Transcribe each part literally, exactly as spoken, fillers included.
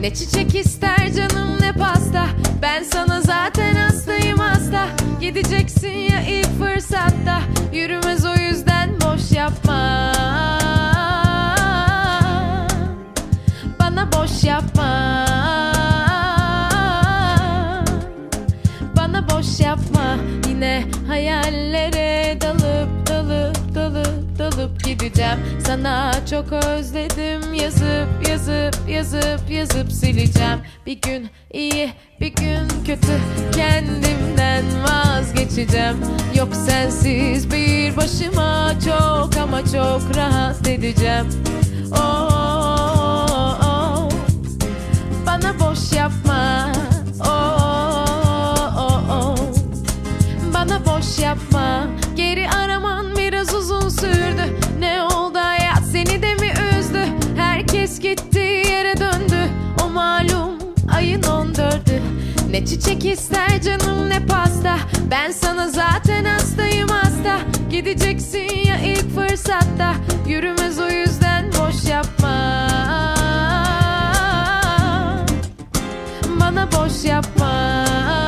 Ne çiçek ister canım ne pasta, ben sana zaten hastayım hasta. Gideceksin ya ilk fırsatta, yürümez o yüzden boş yapma. Bana boş yapma. Bana boş yapma. Yine hayallere dalıp dalıp dalıp dalıp gideceğim. Sana çok özledim, yazıp yazıp yazıp yazıp sileceğim. Bir gün iyi bir gün kötü, kendimden vazgeçeceğim. Yok sensiz bir başıma çok ama çok rahat edeceğim. Oh, oh, oh. Bana boş yapma. Oh, oh, oh. Bana boş yapma. Geri araman biraz uzun sürdü. Ne oldu hayat seni de mi üzdü? Herkes gitti yere döndü. O malum ayın on dördü. Ne çiçek ister canım ne pasta, ben sana zaten hastayım hasta. Gideceksin ya ilk fırsatta, yürümez o yüzden boş yapma. Bana boş yapma.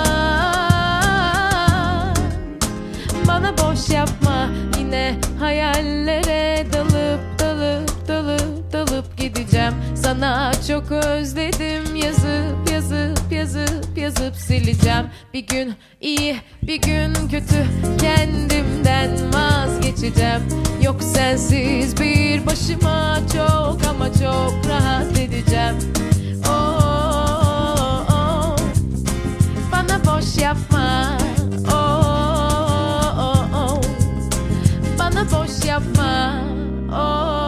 Bana boş yapma. Yine hayallere dalıp dalıp dalıp dalıp gideceğim. Sana çok özledim, yazıp yazıp yazıp yazıp sileceğim. Bir gün iyi bir gün kötü, kendimden vazgeçeceğim. Yok sensiz bir başıma çok ama çok rahat edeceğim. Oh, oh, oh. Bana boş yapma. Oh, oh, oh. Bana boş yapma. Oh.